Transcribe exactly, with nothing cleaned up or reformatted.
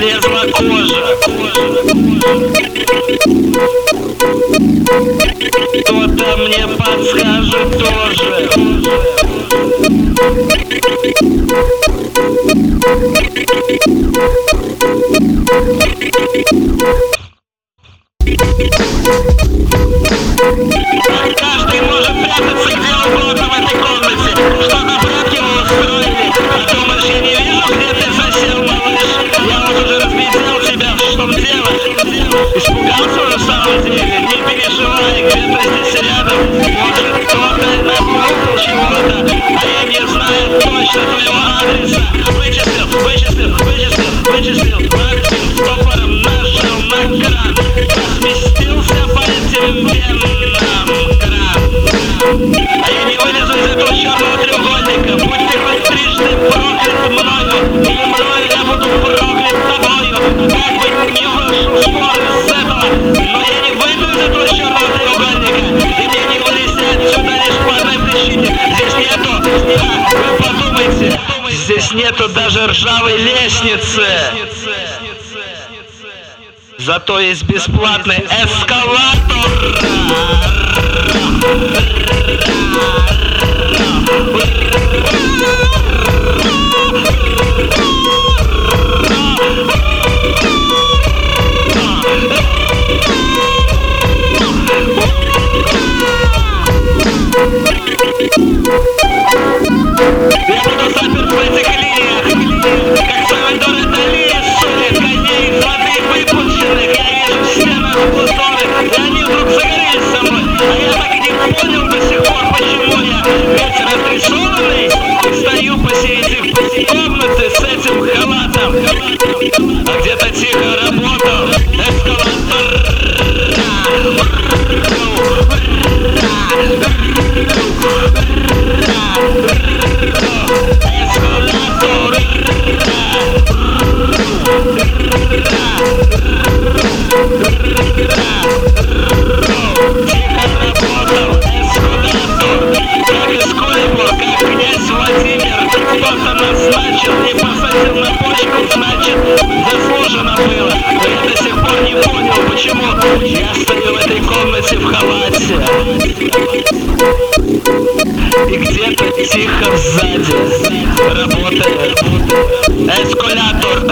слезла кожа. Кто-то мне подскажет тоже. Каждый может прятаться где угодно в этой комнате. Что-то брат его устроили. А думаешь, я не вижу, где ты засел, малыш? Я вот уже разглядел тебя, в что дело. Испугался на самом деле? Не переживай, где-то здесь рядом. Может, кто-то напутал чего-то, а я не знаю точно твоего адреса. Вычислил, вычислил, вычислил, вычислил. Максим стопором нажал на кран. Сместился по этим венам кран. А я не вылезу из этого черного треугольника. Будь ты хоть трижды проклят мною, и мною я буду проклят тобою. Как бы не вышел спор из этого, но я не выйду из этого черного треугольника. И мне не вылезти отсюда лишь по одной причине. Здесь нету, да, вы подумайте, здесь нету даже ржавой лестницы. Зато есть бесплатный эскалатор. Я буду запер в этих линиях, как Сальвадор Дали, сули, коней из воды выпущенных. Я вижу стены пустовых, и они вдруг загорелись со мной. А я так и не понял до сих пор, почему я ведь разрисованный стою посреди комнаты с этим халатом. А где-то тихо работал эскалатор. Назначил, не посадил на почку, значит, заслуженно было. Но я до сих пор не понял, почему я стою в этой комнате в халате. И где-то тихо сзади работает эскалатор.